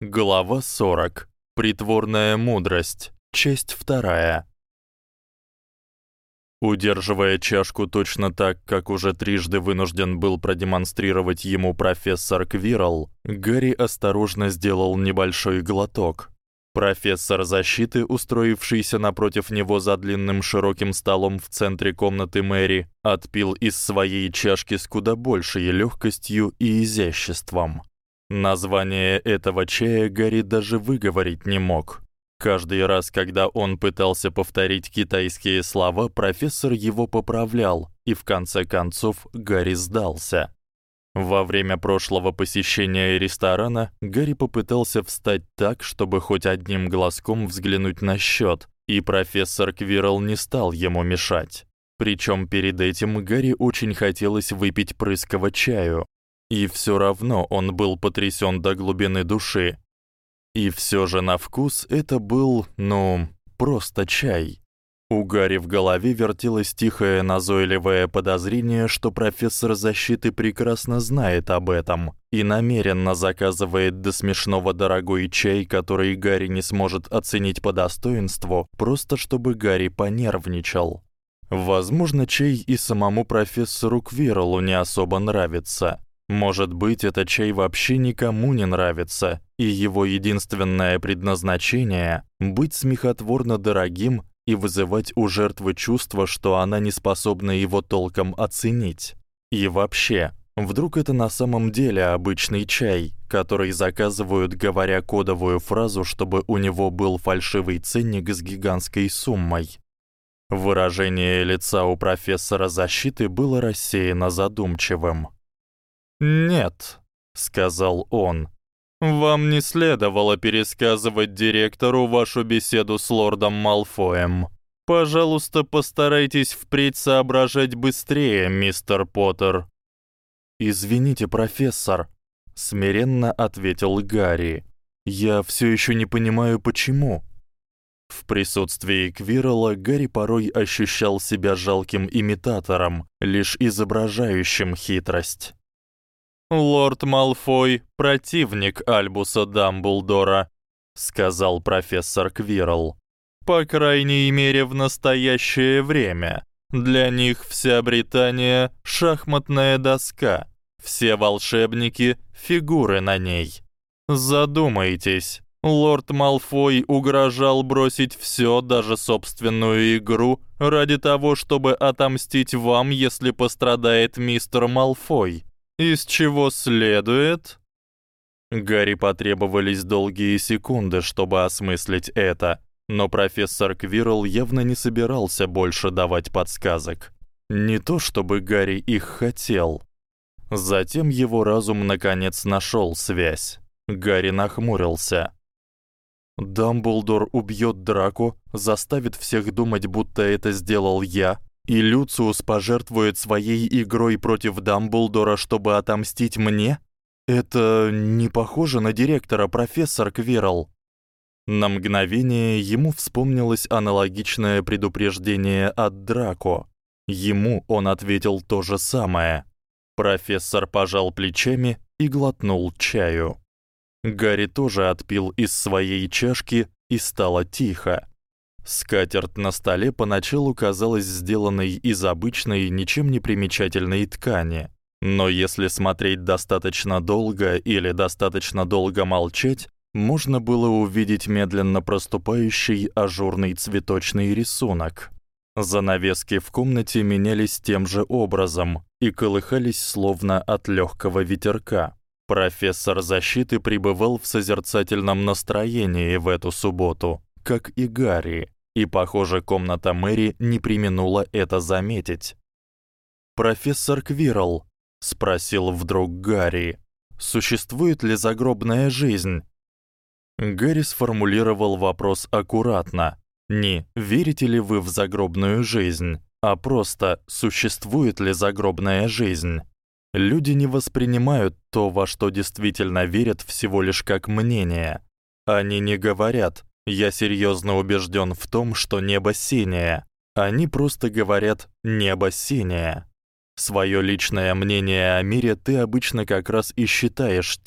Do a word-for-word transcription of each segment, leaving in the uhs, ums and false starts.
Глава сорок. Притворная мудрость. Часть вторая. Удерживая чашку точно так, как уже трижды вынужден был продемонстрировать ему профессор Квирл, Гарри осторожно сделал небольшой глоток. Профессор защиты, устроившийся напротив него за длинным широким столом в центре комнаты Мэри, отпил из своей чашки с куда большей лёгкостью и изяществом. Название этого чая Гарри даже выговорить не мог. Каждый раз, когда он пытался повторить китайские слова, профессор его поправлял, и в конце концов Гарри сдался. Во время прошлого посещения ресторана Гарри попытался встать так, чтобы хоть одним глазком взглянуть на счёт, и профессор Квирл не стал ему мешать. Причём перед этим Гарри очень хотелось выпить прыского чаю. И всё равно он был потрясён до глубины души. И всё же на вкус это был, ну, просто чай. У Гарри в голове вертелось тихое назойливое подозрение, что профессор защиты прекрасно знает об этом и намеренно заказывает до смешного дорогой чай, который Гарри не сможет оценить по достоинству, просто чтобы Гарри понервничал. Возможно, чай и самому профессору Квирлу не особо нравится. Может быть, этот чай вообще никому не нравится, и его единственное предназначение быть смехотворно дорогим и вызывать у жертвы чувство, что она не способна его толком оценить. И вообще, вдруг это на самом деле обычный чай, который заказывают, говоря кодовую фразу, чтобы у него был фальшивый ценник с гигантской суммой. Выражение лица у профессора защиты было рассеянно задумчивым. «Нет», — сказал он, — «вам не следовало пересказывать директору вашу беседу с лордом Малфоем. Пожалуйста, постарайтесь впредь соображать быстрее, мистер Поттер». «Извините, профессор», — смиренно ответил Гарри. «Я всё ещё не понимаю, почему». В присутствии Квирла Гарри порой ощущал себя жалким имитатором, лишь изображающим хитрость. «Лорд Малфой — противник Альбуса Дамблдора», — сказал профессор Квирл. «По крайней мере, в настоящее время. Для них вся Британия — шахматная доска, все волшебники — фигуры на ней. Задумайтесь, лорд Малфой угрожал бросить всё, даже собственную игру, ради того, чтобы отомстить вам, если пострадает мистер Малфой. Из чего следует?» Гарри потребовались долгие секунды, чтобы осмыслить это, но профессор Квирл явно не собирался больше давать подсказок. Не то чтобы Гарри их хотел. Затем его разум наконец нашёл связь. Гарри нахмурился. «Дамблдор убьёт Драко, заставит всех думать, будто это сделал я, и Люциус пожертвует своей игрой против Дамблдора, чтобы отомстить мне? Это не похоже на директора, профессор Квирл». На мгновение ему вспомнилось аналогичное предупреждение от Драко. Ему он ответил то же самое. Профессор пожал плечами и глотнул чаю. Гарри тоже отпил из своей чашки, и стало тихо. Скатерть на столе поначалу казалась сделанной из обычной, ничем не примечательной ткани, но если смотреть достаточно долго или достаточно долго молчать, можно было увидеть медленно проступающий ажурный цветочный рисунок. Занавески в комнате менялись тем же образом и колыхались словно от лёгкого ветерка. Профессор защиты пребывал в созерцательном настроении в эту субботу, как и Гарри, и, похоже, комната Мэри не преминула это заметить. «Профессор Квирл», — спросил вдруг Гарри, — «существует ли загробная жизнь?» Гарри сформулировал вопрос аккуратно. Не «верите ли вы в загробную жизнь?», а просто «существует ли загробная жизнь?». Люди не воспринимают то, во что действительно верят, всего лишь как мнение. Они не говорят: «Я серьёзно убеждён в том, что небо синее». Они просто говорят: «Небо синее». Своё личное мнение о мире ты обычно как раз и считаешь тем,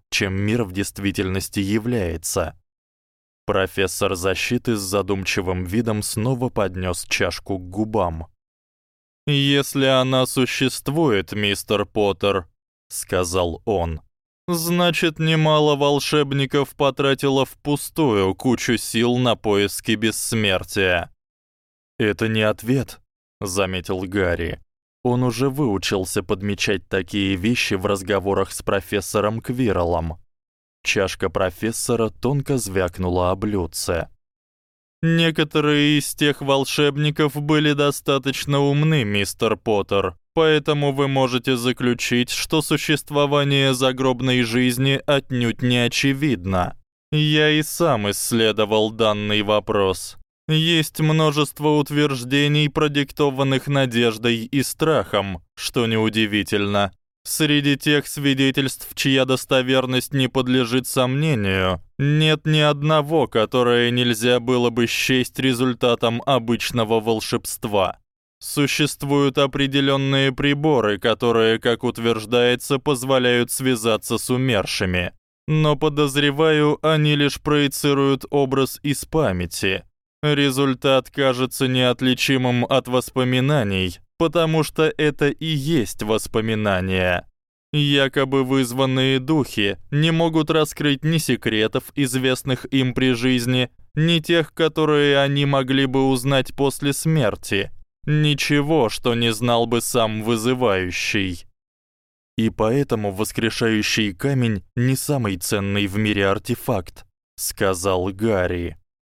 чем мир в действительности является. Профессор защиты с задумчивым видом снова поднёс чашку к губам. «Если она существует, мистер Поттер», — сказал он, — «значит, немало волшебников потратило впустую кучу сил на поиски бессмертия». «Это не ответ», — заметил Гарри. Он уже выучился подмечать такие вещи в разговорах с профессором Квирреллом. Чашка профессора тонко звякнула о блюдце. «Некоторые из тех волшебников были достаточно умны, мистер Поттер, поэтому вы можете заключить, что существование загробной жизни отнюдь не очевидно. Я и сам исследовал данный вопрос. Есть множество утверждений, продиктованных надеждой и страхом, что неудивительно. Среди тех свидетельств, чья достоверность не подлежит сомнению, нет ни одного, которое нельзя было бы счесть результатом обычного волшебства. Существуют определённые приборы, которые, как утверждается, позволяют связаться с умершими. Но, подозреваю, они лишь проецируют образ из памяти. Результат кажется неотличимым от воспоминаний, потому что это и есть воспоминания. Якобы вызванные духи не могут раскрыть ни секретов, известных им при жизни, ни тех, которые они могли бы узнать после смерти. Ничего, что не знал бы сам вызывающий. И поэтому воскрешающий камень не самый ценный в мире артефакт, сказал Гарри.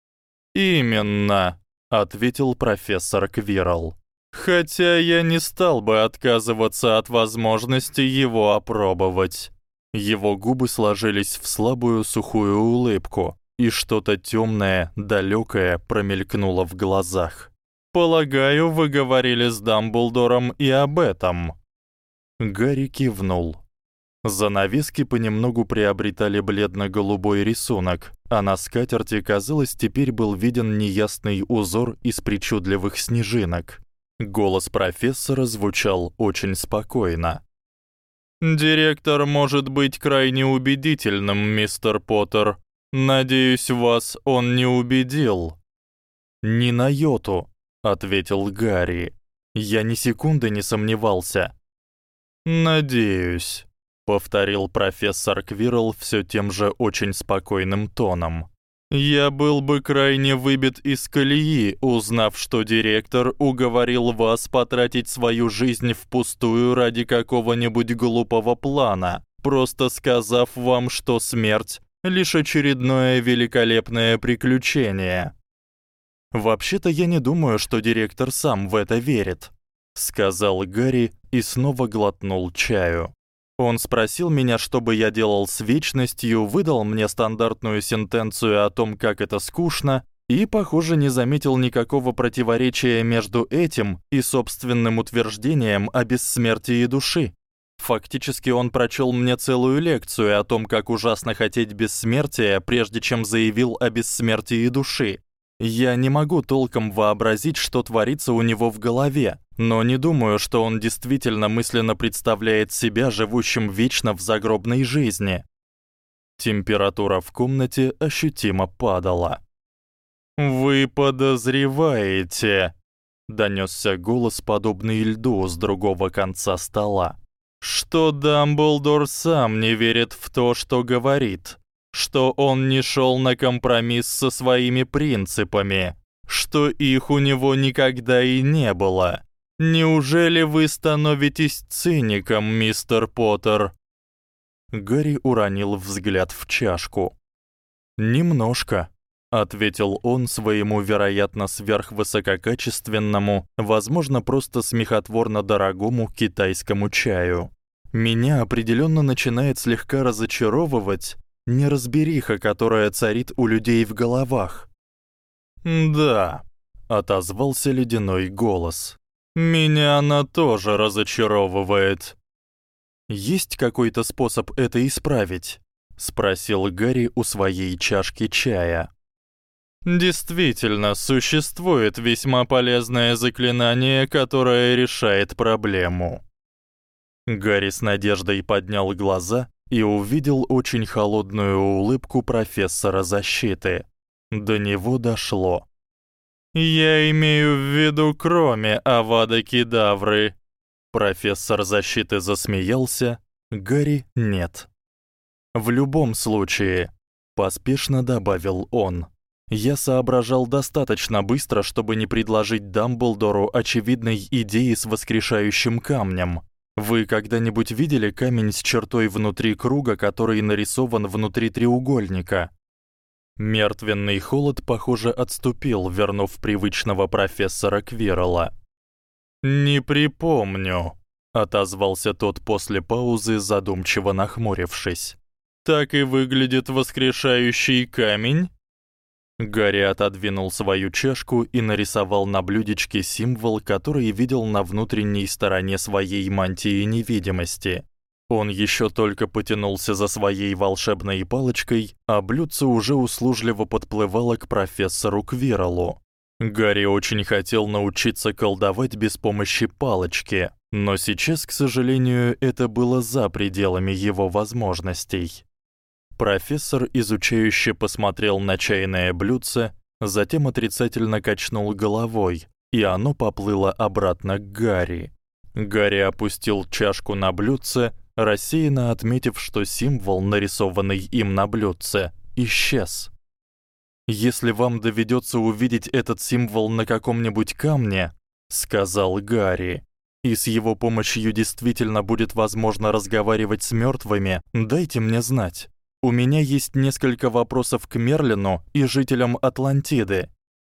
Именно, ответил профессор Квиррелл. Хотя я не стал бы отказываться от возможности его опробовать. Его губы сложились в слабую сухую улыбку, и что-то тёмное, далёкое промелькнуло в глазах. Полагаю, вы говорили с Дамблдором и об этом. Гарри кивнул. Занавески понемногу приобретали бледно-голубой рисунок, а на скатерти, казалось, теперь был виден неясный узор из причудливых снежинок. Голос профессора звучал очень спокойно. «Директор может быть крайне убедительным, мистер Поттер. Надеюсь, вас он не убедил». «Ни на йоту», — ответил Гарри. «Я ни секунды не сомневался». «Надеюсь», — повторил профессор Квиррелл всё тем же очень спокойным тоном. «Я был бы крайне выбит из колеи, узнав, что директор уговорил вас потратить свою жизнь впустую ради какого-нибудь глупого плана, просто сказав вам, что смерть — лишь очередное великолепное приключение». «Вообще-то я не думаю, что директор сам в это верит», — сказал Гарри и снова глотнул чаю. Он спросил меня, что бы я делал с вечностью, выдал мне стандартную сентенцию о том, как это скучно, и, похоже, не заметил никакого противоречия между этим и собственным утверждением о бессмертии души. Фактически он прочёл мне целую лекцию о том, как ужасно хотеть бессмертия, прежде чем заявил о бессмертии души. Я не могу толком вообразить, что творится у него в голове, но не думаю, что он действительно мысленно представляет себя живущим вечно в загробной жизни. Температура в комнате ощутимо падала. «Вы подозреваете», — донёсся голос, подобный льду с другого конца стола, «что Дамблдор сам не верит в то, что говорит, что он не шёл на компромисс со своими принципами, что их у него никогда и не было. Неужели вы становитесь циником, мистер Поттер?» Гарри уронил взгляд в чашку. «Немножко», — ответил он своему, вероятно, сверхвысококачественному, возможно, просто смехотворно дорогому китайскому чаю. «Меня определённо начинает слегка разочаровывать неразбериха, которая царит у людей в головах». «Да», — отозвался ледяной голос. «Меня она тоже разочаровывает». «Есть какой-то способ это исправить?» — спросил Гарри у своей чашки чая. «Действительно, существует весьма полезное заклинание, которое решает проблему». Гарри с надеждой поднял глаза и увидел очень холодную улыбку профессора защиты. До него дошло. «Я имею в виду кроме Авада Кедавры». Профессор защиты засмеялся, Гарри нет. «В любом случае», — поспешно добавил он, «я соображал достаточно быстро, чтобы не предложить Дамблдору очевидной идеи с воскрешающим камнем. Вы когда-нибудь видели камень с чертой внутри круга, который нарисован внутри треугольника?» Мертвенный холод, похоже, отступил, вернув привычного профессора Квиррелла. «Не припомню», — отозвался тот после паузы, задумчиво нахмурившись. «Так и выглядит воскрешающий камень?» Гарри отодвинул свою чашку и нарисовал на блюдечке символ, который видел на внутренней стороне своей мантии невидимости. Он ещё только потянулся за своей волшебной палочкой, а блюдце уже услужливо подплывало к профессору Квирреллу. Гарри очень хотел научиться колдовать без помощи палочки, но сейчас, к сожалению, это было за пределами его возможностей. Профессор изучающе посмотрел на чайное блюдце, затем отрицательно качнул головой, и оно поплыло обратно к Гарри. Гарри опустил чашку на блюдце, рассеянно отметив, что символ, нарисованный им на блюдце, исчез. «Если вам доведётся увидеть этот символ на каком-нибудь камне, — сказал Гарри, — и с его помощью действительно будет возможно разговаривать с мёртвыми, дайте мне знать. У меня есть несколько вопросов к Мерлину и жителям Атлантиды».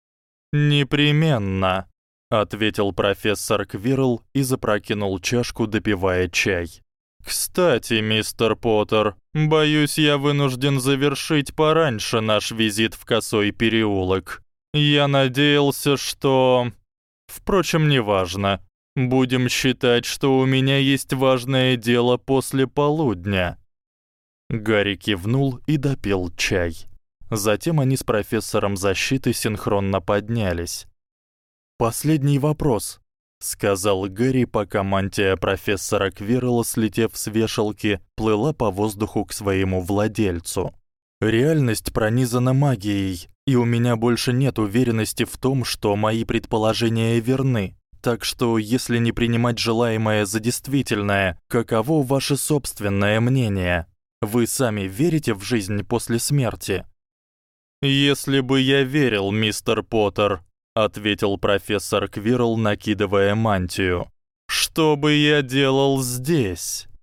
«Непременно», — ответил профессор Квиррелл и запрокинул чашку, допивая чай. «Кстати, мистер Поттер, боюсь, я вынужден завершить пораньше наш визит в Косой переулок. Я надеялся, что... Впрочем, неважно. Будем считать, что у меня есть важное дело после полудня». Гарри кивнул и допил чай. Затем они с профессором защиты синхронно поднялись. «Последний вопрос», — сказал Гарри, пока мантия профессора Квиррелла, слетев с вешалки, плыла по воздуху к своему владельцу. «Реальность пронизана магией, и у меня больше нет уверенности в том, что мои предположения верны. Так что, если не принимать желаемое за действительное, каково ваше собственное мнение? Вы сами верите в жизнь после смерти?» «Если бы я верил, мистер Поттер», — ответил профессор Квиррелл, накидывая мантию, — «что бы я делал здесь?»